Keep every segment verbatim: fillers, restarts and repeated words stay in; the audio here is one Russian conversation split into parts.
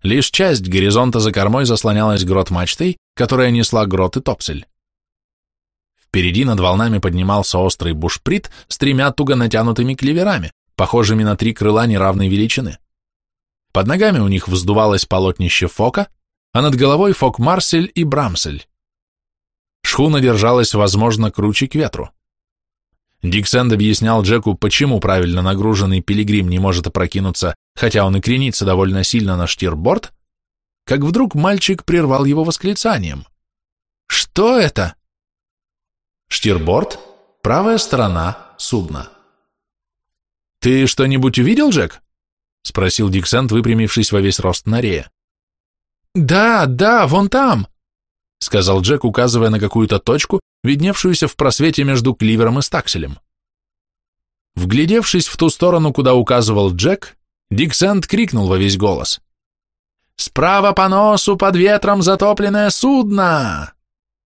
Лишь часть горизонта за кормой заслонялась грот-мачтой, которая несла грот и топсель. Впереди над волнами поднимался острый бушприт с тремя туго натянутыми клеверами, похожими на три крыла неравной величины. Под ногами у них вздувалось полотнище фока, а над головой фок-марсель и брамсель. Шхуна держалась, возможно, круче к ветру. Дик Сэнд объяснял Джеку, почему правильно нагруженный пилигрим не может опрокинуться, хотя он и кренится довольно сильно на штирборд, как вдруг мальчик прервал его восклицанием. «Что это?» «Штирборд — правая сторона судна». «Ты что-нибудь увидел, Джек?» — спросил Дик Сэнд, выпрямившись во весь рост на рее. «Да, да, вон там», — сказал Джек, указывая на какую-то точку, видневшуюся в просвете между кливером и стакселем. Вглядевшись в ту сторону, куда указывал Джек, Дик Сэнд крикнул во весь голос. «Справа по носу под ветром затопленное судно!»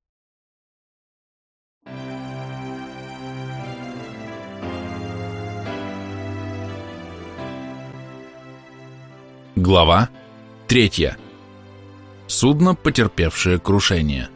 Глава третья. Судно, потерпевшее крушение.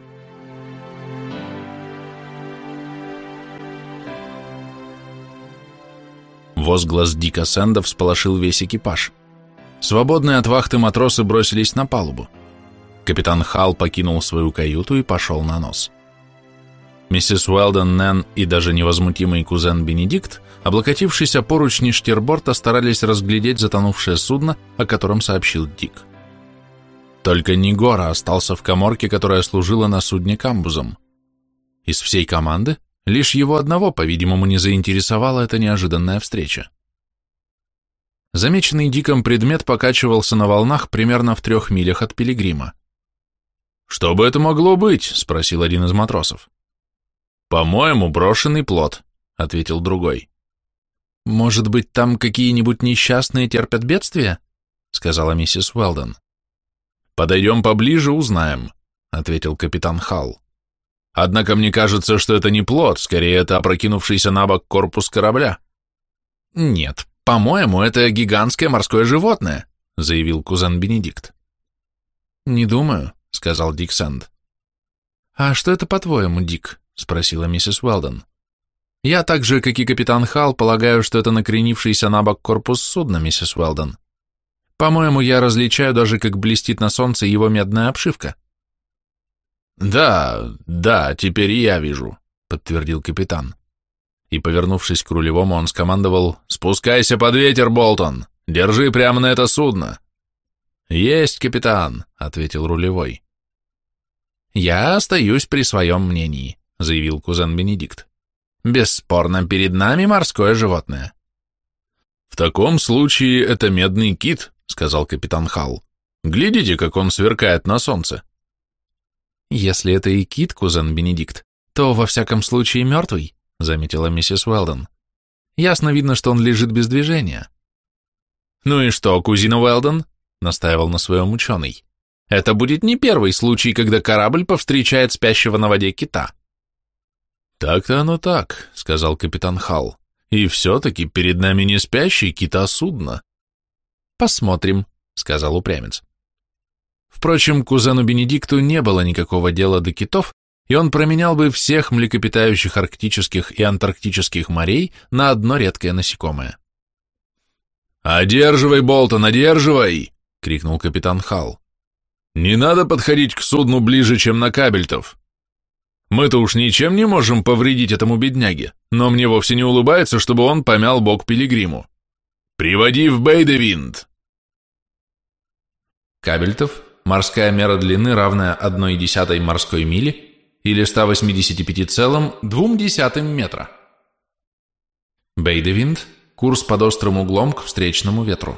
Возглас Дика Сэнда всполошил весь экипаж. Свободные от вахты матросы бросились на палубу. Капитан Халл покинул свою каюту и пошел на нос. Миссис Уэлдон, Нэн и даже невозмутимый кузен Бенедикт, облокотившись о поручни штирборта, старались разглядеть затонувшее судно, о котором сообщил Дик. Только Нигора остался в каморке, которая служила на судне камбузом. Из всей команды лишь его одного, по-видимому, не заинтересовала эта неожиданная встреча. Замеченный Диком предмет покачивался на волнах примерно в трех милях от пилигрима. «Что бы это могло быть?» — спросил один из матросов. «По-моему, брошенный плот», — ответил другой. «Может быть, там какие-нибудь несчастные терпят бедствия?» — сказала миссис Уэлдон. «Подойдем поближе, узнаем», — ответил капитан Халл. «Однако мне кажется, что это не плот, скорее это опрокинувшийся на бок корпус корабля». «Нет, по-моему, это гигантское морское животное», — заявил кузен Бенедикт. «Не думаю», — сказал Дик Сэнд. «А что это по-твоему, Дик?» — спросила миссис Уэлдон. «Я так же, как и капитан Халл, полагаю, что это накренившийся на бок корпус судна, миссис Уэлдон. По-моему, я различаю даже, как блестит на солнце его медная обшивка». «Да, да, теперь и я вижу», — подтвердил капитан. И, повернувшись к рулевому, он скомандовал: «Спускайся под ветер, Болтон! Держи прямо на это судно!» «Есть, капитан», — ответил рулевой. «Я остаюсь при своем мнении», — заявил кузен Бенедикт. «Бесспорно, перед нами морское животное». «В таком случае это медный кит», — сказал капитан Халл. «Глядите, как он сверкает на солнце». «Если это и кит, кузен Бенедикт, то во всяком случае мертвый», — заметила миссис Уэлдон. «Ясно видно, что он лежит без движения». «Ну и что, кузина Уэлдон?» — настаивал на своем ученый. «Это будет не первый случай, когда корабль повстречает спящего на воде кита». «Так-то оно так», — сказал капитан Халл. «И все-таки перед нами не спящий кит, а судно». «Посмотрим», — сказал упрямец. Впрочем, кузену Бенедикту не было никакого дела до китов, и он променял бы всех млекопитающих арктических и антарктических морей на одно редкое насекомое. «Одерживай, Болтон, одерживай!» — крикнул капитан Халл. «Не надо подходить к судну ближе, чем на кабельтов. Мы-то уж ничем не можем повредить этому бедняге, но мне вовсе не улыбается, чтобы он помял бок пилигриму. Приводи в Бейдевинд!» Кабельтов — морская мера длины, равная одной десятой морской мили или ста восьмидесяти пяти целых двух десятых метра. Бейдевинд — курс под острым углом к встречному ветру.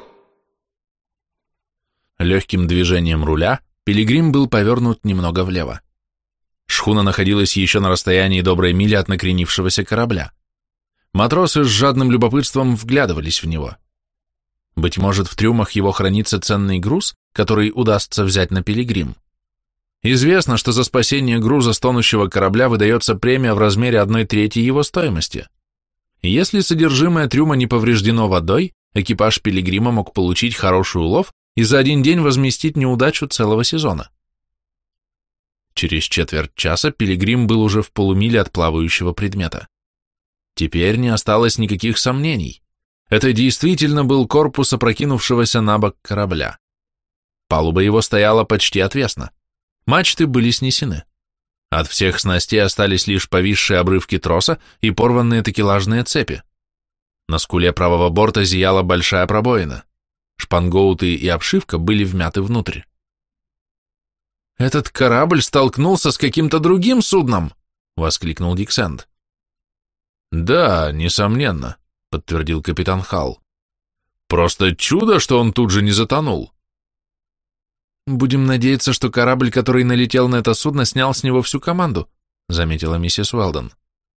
Легким движением руля пилигрим был повернут немного влево. Шхуна находилась еще на расстоянии доброй мили от накренившегося корабля. Матросы с жадным любопытством вглядывались в него. Быть может, в трюмах его хранится ценный груз, который удастся взять на пилигрим. Известно, что за спасение груза с тонущего корабля выдается премия в размере одной трети его стоимости. Если содержимое трюма не повреждено водой, экипаж пилигрима мог получить хороший улов, и за один день возместить неудачу целого сезона. Через четверть часа Пилигрим был уже в полумиле от плавающего предмета. Теперь не осталось никаких сомнений. Это действительно был корпус опрокинувшегося на бок корабля. Палуба его стояла почти отвесно. Мачты были снесены. От всех снастей остались лишь повисшие обрывки троса и порванные такелажные цепи. На скуле правого борта зияла большая пробоина. Шпангоуты и обшивка были вмяты внутрь. «Этот корабль столкнулся с каким-то другим судном!» — воскликнул Диксент. «Да, несомненно», — подтвердил капитан Халл. «Просто чудо, что он тут же не затонул». «Будем надеяться, что корабль, который налетел на это судно, снял с него всю команду», — заметила миссис Уэлдон.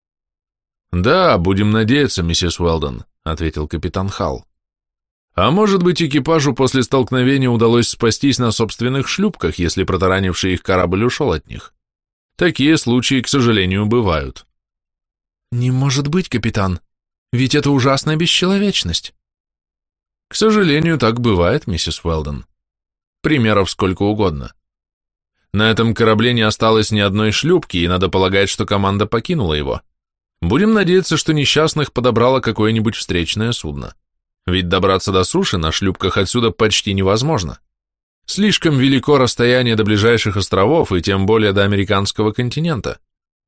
«Да, будем надеяться, миссис Уэлдон», — ответил капитан Халл. «А может быть, экипажу после столкновения удалось спастись на собственных шлюпках, если протаранивший их корабль ушел от них. Такие случаи, к сожалению, бывают». «Не может быть, капитан, ведь это ужасная бесчеловечность». «К сожалению, так бывает, миссис Уэлдон. Примеров сколько угодно. На этом корабле не осталось ни одной шлюпки, и надо полагать, что команда покинула его. Будем надеяться, что несчастных подобрало какое-нибудь встречное судно. Ведь добраться до суши на шлюпках отсюда почти невозможно. Слишком велико расстояние до ближайших островов, и тем более до американского континента».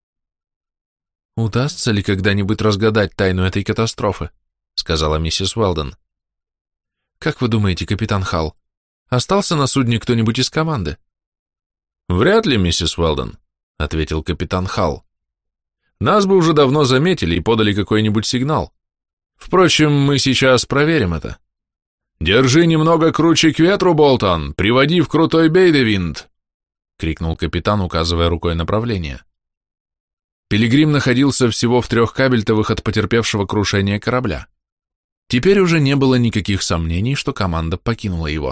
«Удастся ли когда-нибудь разгадать тайну этой катастрофы?» — сказала миссис Уэлдон. «Как вы думаете, капитан Халл, остался на судне кто-нибудь из команды?» «Вряд ли, миссис Уэлдон», — ответил капитан Халл. «Нас бы уже давно заметили и подали какой-нибудь сигнал. Впрочем, мы сейчас проверим это. Держи немного круче к ветру, Болтон, приводи в крутой бейдевинт», — крикнул капитан, указывая рукой направление. Пилигрим находился всего в трех кабельтовых от потерпевшего крушения корабля. Теперь уже не было никаких сомнений, что команда покинула его.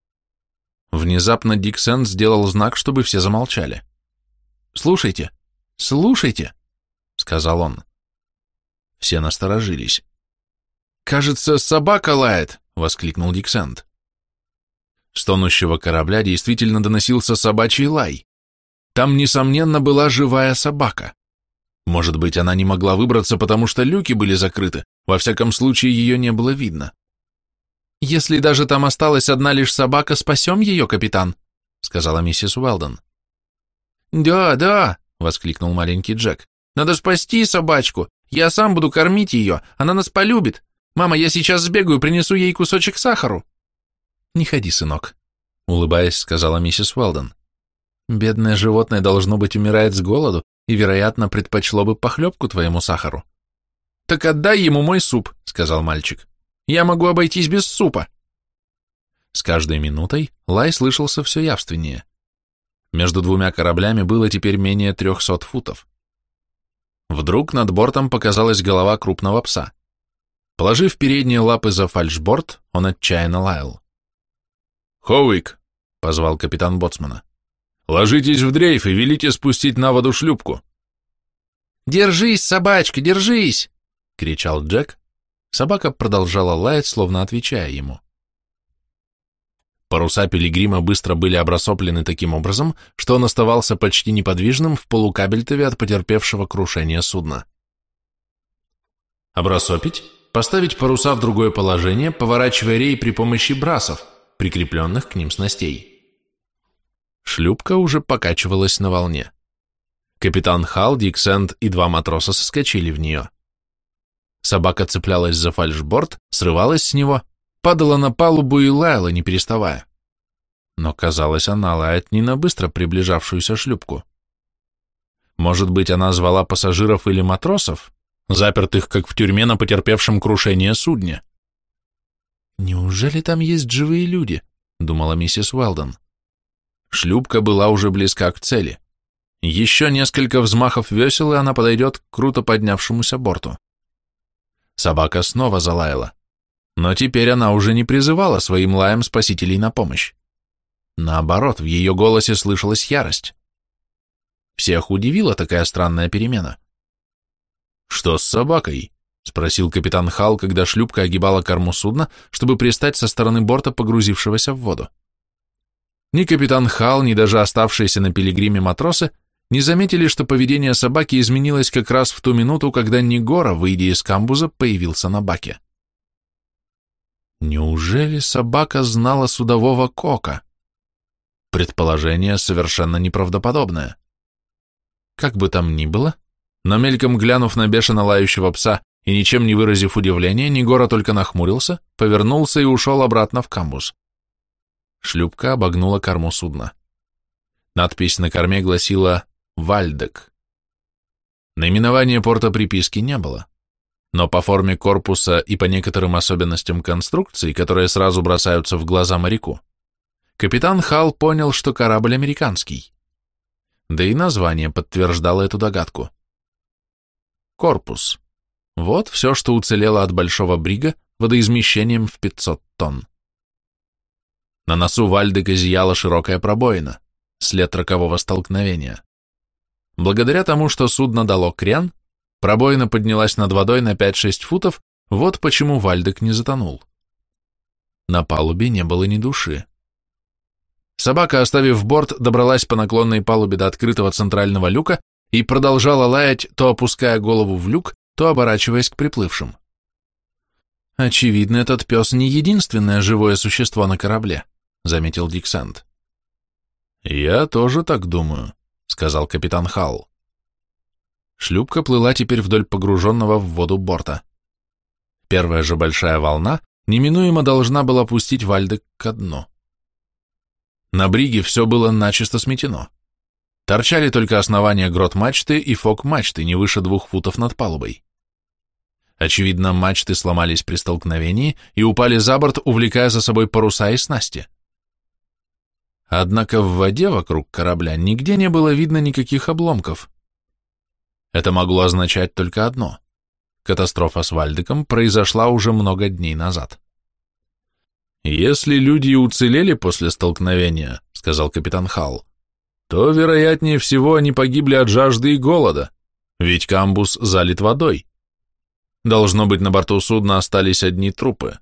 Внезапно Диксент сделал знак, чтобы все замолчали. «Слушайте, слушайте», — сказал он. Все насторожились. «Кажется, собака лает», — воскликнул Диксент. С тонущего корабля действительно доносился собачий лай. Там, несомненно, была живая собака. Может быть, она не могла выбраться, потому что люки были закрыты, во всяком случае ее не было видно. «Если даже там осталась одна лишь собака, спасем ее, капитан», — сказала миссис Уэлдон. «Да, да», — воскликнул маленький Джек, — «надо спасти собачку, я сам буду кормить ее, она нас полюбит. Мама, я сейчас сбегаю, принесу ей кусочек сахару». «Не ходи, сынок», — улыбаясь, сказала миссис Уэлдон. «Бедное животное, должно быть, умирает с голоду и, вероятно, предпочло бы похлебку твоему сахару». «Так отдай ему мой суп», — сказал мальчик. «Я могу обойтись без супа». С каждой минутой лай слышался все явственнее. Между двумя кораблями было теперь менее трехсот футов. Вдруг над бортом показалась голова крупного пса. Положив передние лапы за фальшборд, он отчаянно лаял. «Хоуик», — позвал капитан боцмана, — «ложитесь в дрейф и велите спустить на воду шлюпку». «Держись, собачка, держись!» — кричал Джек. Собака продолжала лаять, словно отвечая ему. Паруса Пилигрима быстро были обрасоплены таким образом, что он оставался почти неподвижным в полукабельтове от потерпевшего крушения судна. Обрасопить – поставить паруса в другое положение, поворачивая рей при помощи брасов, прикрепленных к ним снастей. Шлюпка уже покачивалась на волне. Капитан Халл, Диксент и два матроса соскочили в нее. Собака цеплялась за фальшборд, срывалась с него, падала на палубу и лаяла, не переставая. Но, казалось, она лает не на быстро приближавшуюся шлюпку. Может быть, она звала пассажиров или матросов, запертых, как в тюрьме, на потерпевшем крушение судне. «Неужели там есть живые люди?» — думала миссис Уэлдон. Шлюпка была уже близка к цели. Еще несколько взмахов весел, и она подойдет к круто поднявшемуся борту. Собака снова залаяла. Но теперь она уже не призывала своим лаем спасителей на помощь. Наоборот, в ее голосе слышалась ярость. Всех удивила такая странная перемена. «Что с собакой?» — спросил капитан Халл, когда шлюпка огибала корму судна, чтобы пристать со стороны борта, погрузившегося в воду. Ни капитан Халл, ни даже оставшиеся на пилигриме матросы не заметили, что поведение собаки изменилось как раз в ту минуту, когда Нигора, выйдя из камбуза, появился на баке. Неужели собака знала судового Кока? Предположение совершенно неправдоподобное. Как бы там ни было, но мельком глянув на бешено лающего пса и ничем не выразив удивления, Нигора только нахмурился, повернулся и ушел обратно в камбуз. Шлюпка обогнула корму судна. Надпись на корме гласила «Вальдек». Наименования порта приписки не было, но по форме корпуса и по некоторым особенностям конструкции, которые сразу бросаются в глаза моряку, капитан Халл понял, что корабль американский. Да и название подтверждало эту догадку. Корпус. Вот все, что уцелело от большого брига водоизмещением в пятьсот тонн. На носу Вальдека зияла широкая пробоина, след рокового столкновения. Благодаря тому, что судно дало крен, пробоина поднялась над водой на пять-шесть футов, вот почему Вальдек не затонул. На палубе не было ни души. Собака, оставив борт, добралась по наклонной палубе до открытого центрального люка и продолжала лаять, то опуская голову в люк, то оборачиваясь к приплывшим. «Очевидно, этот пес не единственное живое существо на корабле», — заметил Дик Сэнд. «Я тоже так думаю», — сказал капитан Халл. Шлюпка плыла теперь вдоль погруженного в воду борта. Первая же большая волна неминуемо должна была пустить Вальдек ко дну. На бриге все было начисто сметено. Торчали только основания грот-мачты и фок-мачты не выше двух футов над палубой. Очевидно, мачты сломались при столкновении и упали за борт, увлекая за собой паруса и снасти. Однако в воде вокруг корабля нигде не было видно никаких обломков. Это могло означать только одно. Катастрофа с Вальдеком произошла уже много дней назад. «Если люди и уцелели после столкновения, — сказал капитан Халл, — то, вероятнее всего, они погибли от жажды и голода, ведь камбуз залит водой. Должно быть, на борту судна остались одни трупы».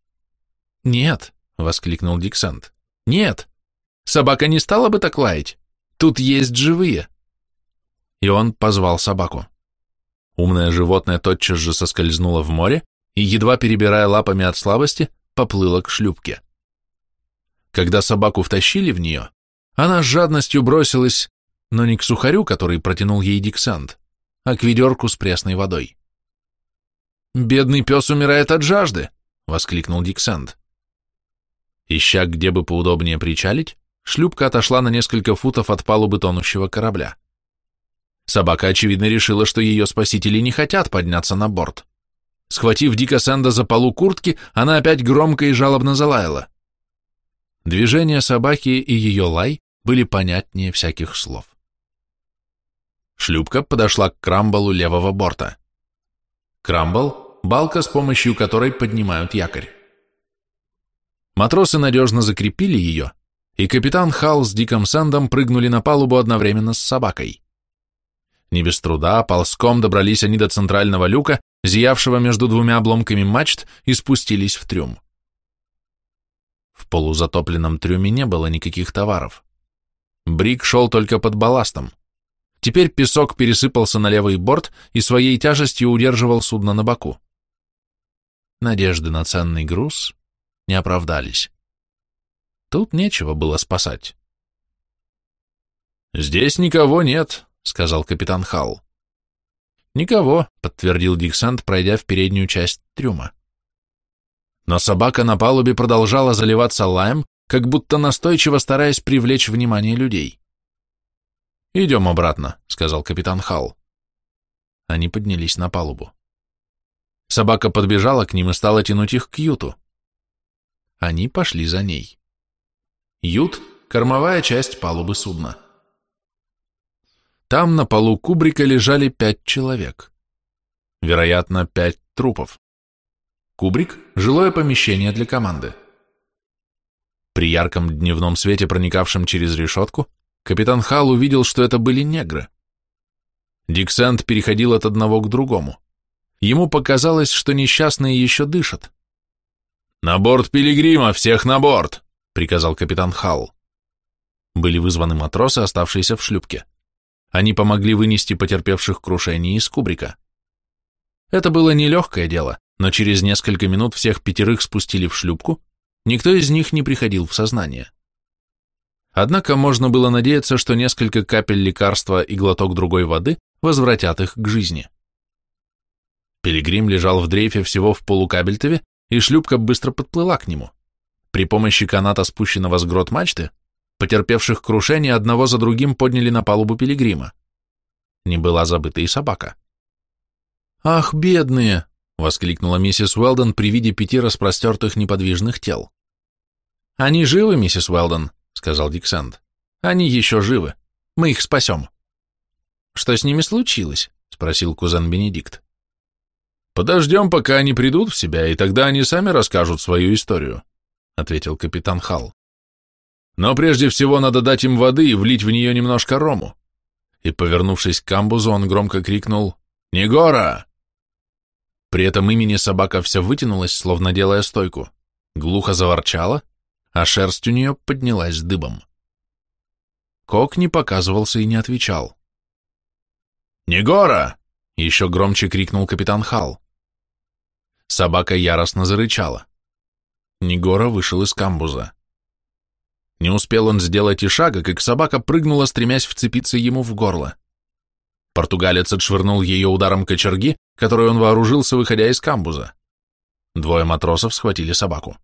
«Нет, — воскликнул Дик Сэнд, — нет, собака не стала бы так лаять, тут есть живые». И он позвал собаку. Умное животное тотчас же соскользнуло в море и, едва перебирая лапами от слабости, поплыла к шлюпке. Когда собаку втащили в нее, она с жадностью бросилась, но не к сухарю, который протянул ей Дик Сэнд, а к ведерку с пресной водой. «Бедный пес умирает от жажды!» — воскликнул Дик Сэнд. Ища, где бы поудобнее причалить, шлюпка отошла на несколько футов от палубы тонущего корабля. Собака, очевидно, решила, что ее спасители не хотят подняться на борт. Схватив Дика Сэнда за полу куртки, она опять громко и жалобно залаяла. Движения собаки и ее лай были понятнее всяких слов. Шлюпка подошла к крамбалу левого борта. Крамбал — балка, с помощью которой поднимают якорь. Матросы надежно закрепили ее, и капитан Халл с Диком Сэндом прыгнули на палубу одновременно с собакой. Не без труда, ползком добрались они до центрального люка, зиявшего между двумя обломками мачт, и спустились в трюм. В полузатопленном трюме не было никаких товаров. Бриг шел только под балластом. Теперь песок пересыпался на левый борт и своей тяжестью удерживал судно на боку. Надежды на ценный груз не оправдались. Тут нечего было спасать. «Здесь никого нет», — сказал капитан Халл. «Никого», — подтвердил Дик Сэнд, пройдя в переднюю часть трюма. Но собака на палубе продолжала заливаться лаем, как будто настойчиво стараясь привлечь внимание людей. «Идем обратно», — сказал капитан Халл. Они поднялись на палубу. Собака подбежала к ним и стала тянуть их к юту. Они пошли за ней. Ют — кормовая часть палубы судна. Там на полу кубрика лежали пять человек. Вероятно, пять трупов. Кубрик – жилое помещение для команды. При ярком дневном свете, проникавшем через решетку, капитан Халл увидел, что это были негры. Дик Сэнд переходил от одного к другому. Ему показалось, что несчастные еще дышат. «На борт Пилигрима! Всех на борт!» — приказал капитан Халл. Были вызваны матросы, оставшиеся в шлюпке. Они помогли вынести потерпевших крушение из кубрика. Это было нелегкое дело, но через несколько минут всех пятерых спустили в шлюпку, никто из них не приходил в сознание. Однако можно было надеяться, что несколько капель лекарства и глоток другой воды возвратят их к жизни. Пилигрим лежал в дрейфе всего в полукабельтове, и шлюпка быстро подплыла к нему. При помощи каната, спущенного с грот мачты, потерпевших крушение одного за другим подняли на палубу Пилигрима. Не была забыта и собака. «Ах, бедные!» — воскликнула миссис Уэлдон при виде пяти распростертых неподвижных тел. «Они живы, миссис Уэлдон», — сказал Дик Сэнд. «Они еще живы. Мы их спасем». «Что с ними случилось?» — спросил кузен Бенедикт. «Подождем, пока они придут в себя, и тогда они сами расскажут свою историю», — ответил капитан Халл. «Но прежде всего надо дать им воды и влить в нее немножко рому». И, повернувшись к камбузу, он громко крикнул «Негора!». При этом имени собака вся вытянулась, словно делая стойку, глухо заворчала, а шерсть у нее поднялась дыбом. Кок не показывался и не отвечал. «Негора!» — еще громче крикнул капитан Халл. Собака яростно зарычала. Негора вышел из камбуза. Не успел он сделать и шага, как собака прыгнула, стремясь вцепиться ему в горло. Португалец отшвырнул ее ударом кочерги, которой он вооружился, выходя из камбуза. Двое матросов схватили собаку.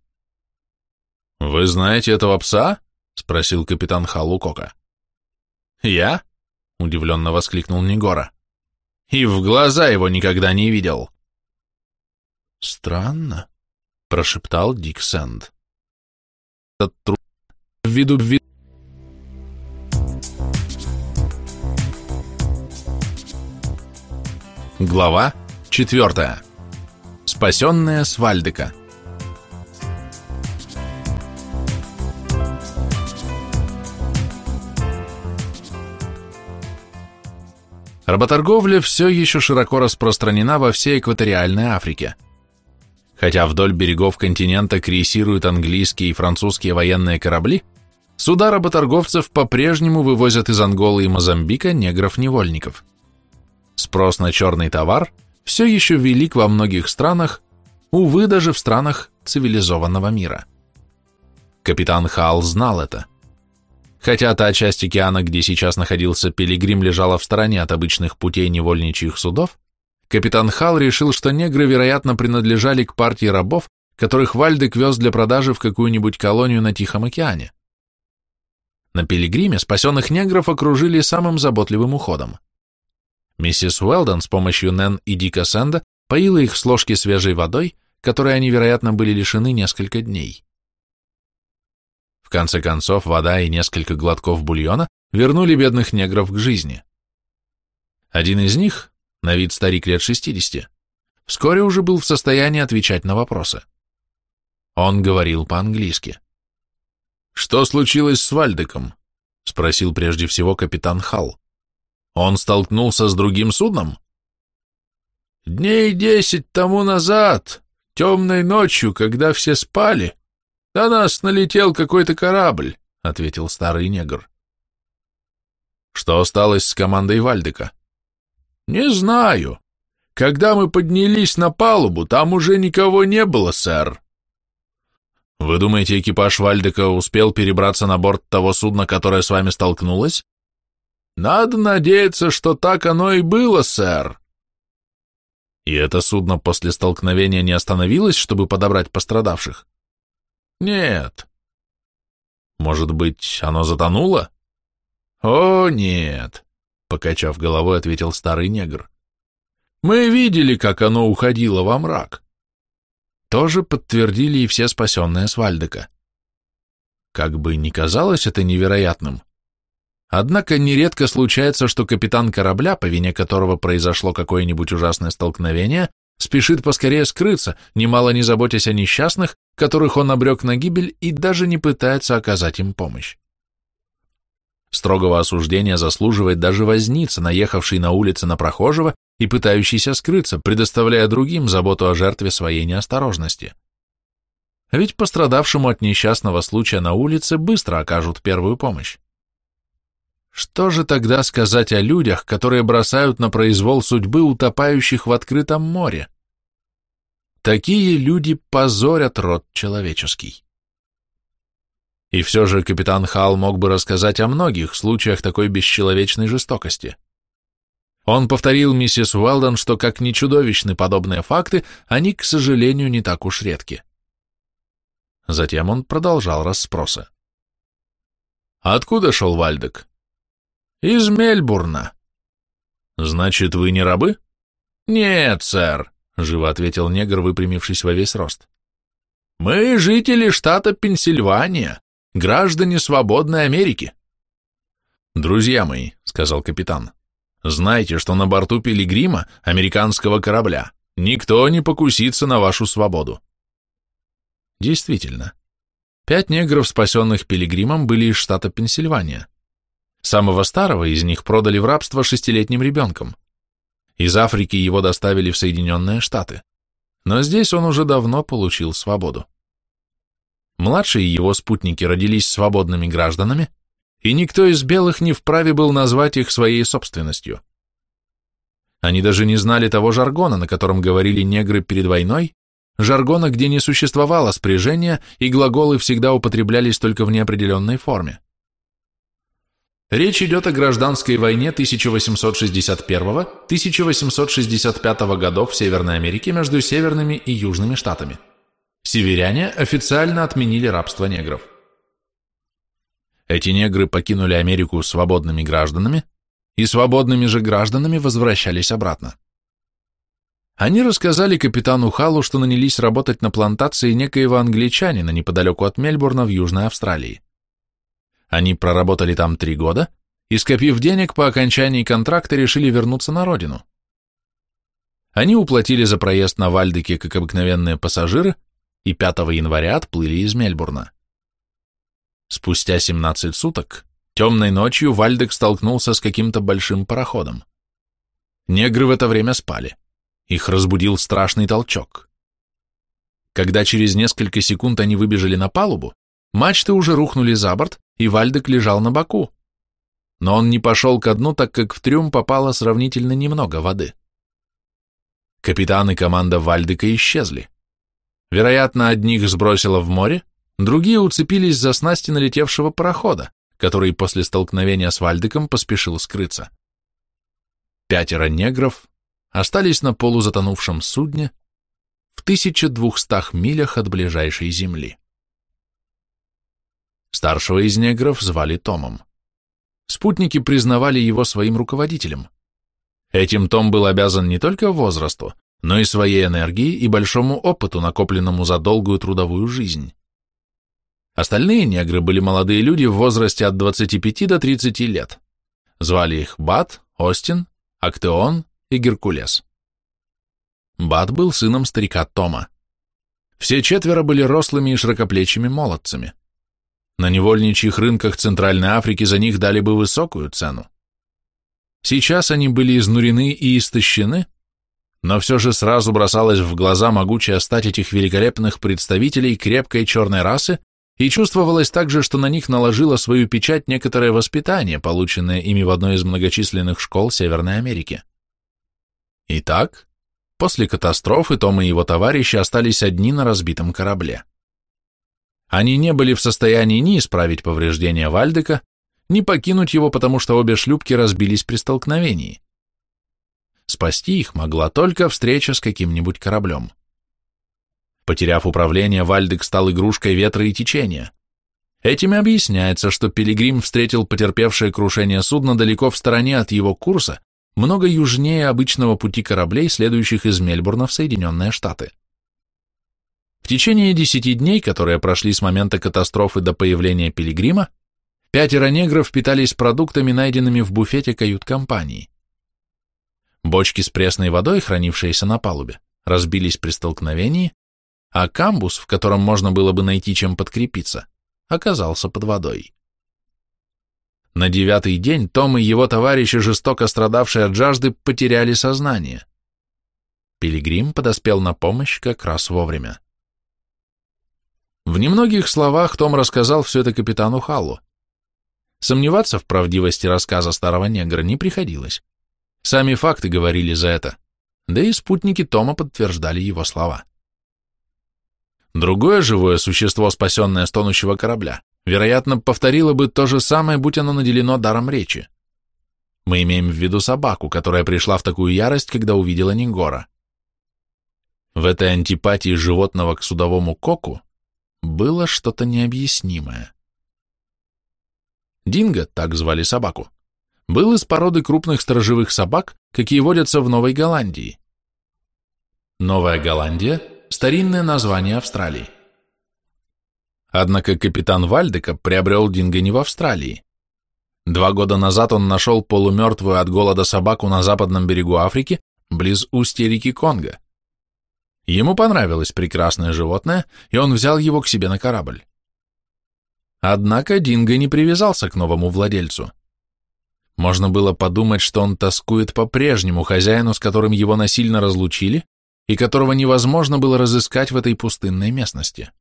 «Вы знаете этого пса?» — спросил капитан Халл у Кока. «Я?» — удивленно воскликнул Негора. «И в глаза его никогда не видел». «Странно», — прошептал Дик Сэнд. «Этот труп в виду в виду...» Глава четвертая. Спасенная с Вальдека. Работорговля все еще широко распространена во всей экваториальной Африке. Хотя вдоль берегов континента крейсируют английские и французские военные корабли, суда работорговцев по-прежнему вывозят из Анголы и Мозамбика негров-невольников. Спрос на черный товар все еще велик во многих странах, увы, даже в странах цивилизованного мира. Капитан Халл знал это. Хотя та часть океана, где сейчас находился Пилигрим, лежала в стороне от обычных путей невольничьих судов, капитан Халл решил, что негры, вероятно, принадлежали к партии рабов, которых Вальдек вез для продажи в какую-нибудь колонию на Тихом океане. На Пилигриме спасенных негров окружили самым заботливым уходом. Миссис Уэлдон с помощью Нэн и Дика Сэнда поила их с ложки свежей водой, которой они, вероятно, были лишены несколько дней. В конце концов, вода и несколько глотков бульона вернули бедных негров к жизни. Один из них, на вид старик лет шестидесяти, вскоре уже был в состоянии отвечать на вопросы. Он говорил по-английски. «Что случилось с Вальдеком?» — спросил прежде всего капитан Халл. «Он столкнулся с другим судном?» «Дней десять тому назад, темной ночью, когда все спали, на нас налетел какой-то корабль», — ответил старый негр. «Что осталось с командой Вальдека?» «Не знаю. Когда мы поднялись на палубу, там уже никого не было, сэр». «Вы думаете, экипаж Вальдека успел перебраться на борт того судна, которое с вами столкнулось?» «Надо надеяться, что так оно и было, сэр». «И это судно после столкновения не остановилось, чтобы подобрать пострадавших?» «Нет». «Может быть, оно затонуло?» «О, нет», — покачав головой, ответил старый негр. «Мы видели, как оно уходило во мрак». Тоже подтвердили и все спасенные с Вальдека. Как бы ни казалось это невероятным, однако нередко случается, что капитан корабля, по вине которого произошло какое-нибудь ужасное столкновение, спешит поскорее скрыться, немало не заботясь о несчастных, которых он обрек на гибель, и даже не пытается оказать им помощь. Строгого осуждения заслуживает даже возница, наехавший на улице на прохожего и пытающийся скрыться, предоставляя другим заботу о жертве своей неосторожности. Ведь пострадавшему от несчастного случая на улице быстро окажут первую помощь. Что же тогда сказать о людях, которые бросают на произвол судьбы утопающих в открытом море? Такие люди позорят род человеческий. И все же капитан Халл мог бы рассказать о многих случаях такой бесчеловечной жестокости. Он повторил миссис Уэлдон, что, как ни чудовищны подобные факты, они, к сожалению, не так уж редки. Затем он продолжал расспросы. «Откуда шел Вальдек?» «Из Мельбурна». «Значит, вы не рабы?» «Нет, сэр», — живо ответил негр, выпрямившись во весь рост. «Мы жители штата Пенсильвания, граждане свободной Америки». «Друзья мои», — сказал капитан, — «знайте, что на борту Пилигрима, американского корабля, никто не покусится на вашу свободу». Действительно, пять негров, спасенных Пилигримом, были из штата Пенсильвания. Самого старого из них продали в рабство шестилетним ребенком. Из Африки его доставили в Соединенные Штаты, но здесь он уже давно получил свободу. Младшие его спутники родились свободными гражданами, и никто из белых не вправе был назвать их своей собственностью. Они даже не знали того жаргона, на котором говорили негры перед войной, жаргона, где не существовало спряжения, и глаголы всегда употреблялись только в неопределенной форме. Речь идет о гражданской войне тысяча восемьсот шестьдесят первого — тысяча восемьсот шестьдесят пятого годов в Северной Америке между северными и южными штатами. Северяне официально отменили рабство негров. Эти негры покинули Америку свободными гражданами, и свободными же гражданами возвращались обратно. Они рассказали капитану Халлу, что нанялись работать на плантации некоего англичанина неподалеку от Мельбурна в Южной Австралии. Они проработали там три года и, скопив денег, по окончании контракта решили вернуться на родину. Они уплатили за проезд на Вальдеке, как обыкновенные пассажиры, и пятого января отплыли из Мельбурна. Спустя семнадцать суток, темной ночью, Вальдек столкнулся с каким-то большим пароходом. Негры в это время спали. Их разбудил страшный толчок. Когда через несколько секунд они выбежали на палубу, мачты уже рухнули за борт, и Вальдек лежал на боку. Но он не пошел ко дну, так как в трюм попало сравнительно немного воды. Капитан и команда Вальдека исчезли. Вероятно, одних сбросило в море, другие уцепились за снасти налетевшего парохода, который после столкновения с Вальдеком поспешил скрыться. Пятеро негров остались на полузатонувшем судне в тысяча двухстах милях от ближайшей земли. Старшего из негров звали Томом. Спутники признавали его своим руководителем. Этим Том был обязан не только возрасту, но и своей энергии и большому опыту, накопленному за долгую трудовую жизнь. Остальные негры были молодые люди в возрасте от двадцати пяти до тридцати лет. Звали их Бат, Остин, Актеон и Геркулес. Бат был сыном старика Тома. Все четверо были рослыми и широкоплечими молодцами. На невольничьих рынках Центральной Африки за них дали бы высокую цену. Сейчас они были изнурены и истощены, но все же сразу бросалась в глаза могучая стать этих великолепных представителей крепкой черной расы, и чувствовалось также, что на них наложило свою печать некоторое воспитание, полученное ими в одной из многочисленных школ Северной Америки. Итак, после катастрофы Том и его товарищи остались одни на разбитом корабле. Они не были в состоянии ни исправить повреждения Вальдека, ни покинуть его, потому что обе шлюпки разбились при столкновении. Спасти их могла только встреча с каким-нибудь кораблем. Потеряв управление, Вальдек стал игрушкой ветра и течения. Этим и объясняется, что Пилигрим встретил потерпевшее крушение судно далеко в стороне от его курса, много южнее обычного пути кораблей, следующих из Мельбурна в Соединенные Штаты. В течение десяти дней, которые прошли с момента катастрофы до появления Пилигрима, пятеро негров питались продуктами, найденными в буфете кают-компании. Бочки с пресной водой, хранившиеся на палубе, разбились при столкновении, а камбус, в котором можно было бы найти чем подкрепиться, оказался под водой. На девятый день Том и его товарищи, жестоко страдавшие от жажды, потеряли сознание. Пилигрим подоспел на помощь как раз вовремя. В немногих словах Том рассказал все это капитану Халлу. Сомневаться в правдивости рассказа старого негра не приходилось. Сами факты говорили за это, да и спутники Тома подтверждали его слова. Другое живое существо, спасенное с тонущего корабля, вероятно, повторило бы то же самое, будь оно наделено даром речи. Мы имеем в виду собаку, которая пришла в такую ярость, когда увидела Негора. В этой антипатии животного к судовому коку было что-то необъяснимое. Динго, так звали собаку, был из породы крупных сторожевых собак, какие водятся в Новой Голландии. Новая Голландия – старинное название Австралии. Однако капитан Вальдека приобрел Динго не в Австралии. Два года назад он нашел полумертвую от голода собаку на западном берегу Африки, близ устья реки Конго. Ему понравилось прекрасное животное, и он взял его к себе на корабль. Однако Динго не привязался к новому владельцу. Можно было подумать, что он тоскует по прежнему хозяину, с которым его насильно разлучили, и которого невозможно было разыскать в этой пустынной местности.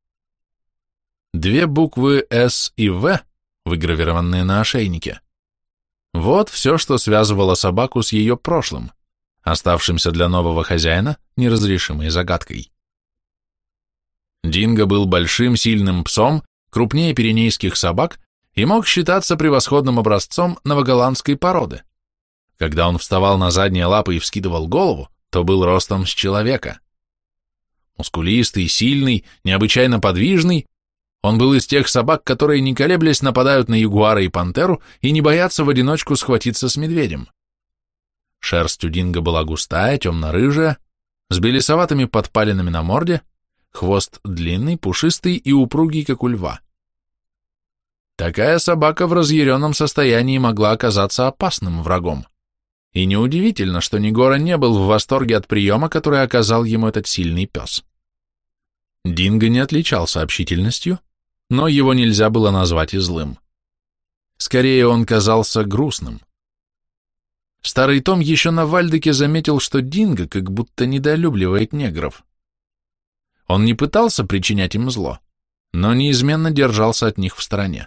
Две буквы «С» и «В», выгравированные на ошейнике. Вот все, что связывало собаку с ее прошлым, оставшимся для нового хозяина неразрешимой загадкой. Динго был большим, сильным псом, крупнее пиренейских собак, и мог считаться превосходным образцом новоголландской породы. Когда он вставал на задние лапы и вскидывал голову, то был ростом с человека. Мускулистый, сильный, необычайно подвижный, он был из тех собак, которые, не колеблясь, нападают на ягуара и пантеру и не боятся в одиночку схватиться с медведем. Шерсть у Динго была густая, темно-рыжая, с белесоватыми подпалинами на морде, хвост длинный, пушистый и упругий, как у льва. Такая собака в разъяренном состоянии могла оказаться опасным врагом. И неудивительно, что Негора не был в восторге от приема, который оказал ему этот сильный пес. Динго не отличался общительностью, но его нельзя было назвать и злым. Скорее, он казался грустным. Старый Том еще на Вальдеке заметил, что Динго как будто недолюбливает негров. Он не пытался причинять им зло, но неизменно держался от них в стороне.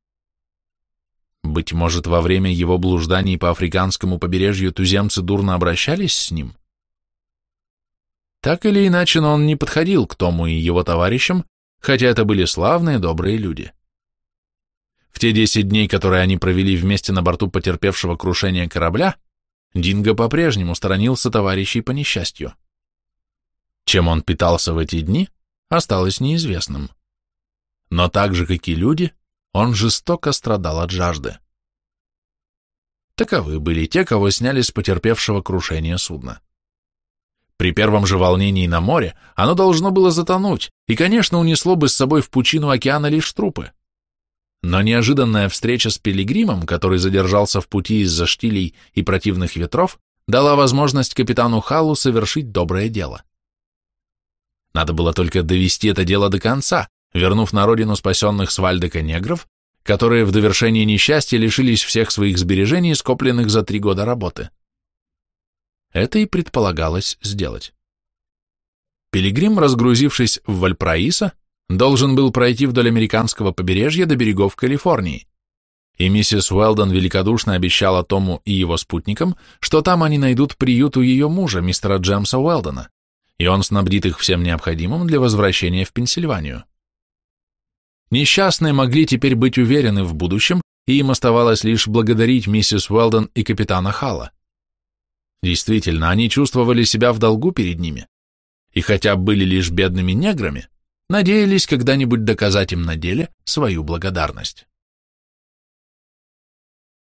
Быть может, во время его блужданий по африканскому побережью туземцы дурно обращались с ним? Так или иначе, но он не подходил к Тому и его товарищам, хотя это были славные, добрые люди. В те десять дней, которые они провели вместе на борту потерпевшего крушение корабля, Динго по-прежнему сторонился товарищей по несчастью. Чем он питался в эти дни, осталось неизвестным. Но так же, как и люди, он жестоко страдал от жажды. Таковы были те, кого сняли с потерпевшего крушения судна. При первом же волнении на море оно должно было затонуть, и, конечно, унесло бы с собой в пучину океана лишь трупы. Но неожиданная встреча с Пилигримом, который задержался в пути из-за штилей и противных ветров, дала возможность капитану Халлу совершить доброе дело. Надо было только довести это дело до конца, вернув на родину спасенных с Вальдека негров, которые в довершение несчастья лишились всех своих сбережений, скопленных за три года работы. Это и предполагалось сделать. Пилигрим, разгрузившись в Вальпараисо, должен был пройти вдоль американского побережья до берегов Калифорнии, и миссис Уэлдон великодушно обещала Тому и его спутникам, что там они найдут приют у ее мужа, мистера Джемса Уэлдона, и он снабдит их всем необходимым для возвращения в Пенсильванию. Несчастные могли теперь быть уверены в будущем, и им оставалось лишь благодарить миссис Уэлдон и капитана Халла. Действительно, они чувствовали себя в долгу перед ними, и хотя были лишь бедными неграми, надеялись когда-нибудь доказать им на деле свою благодарность.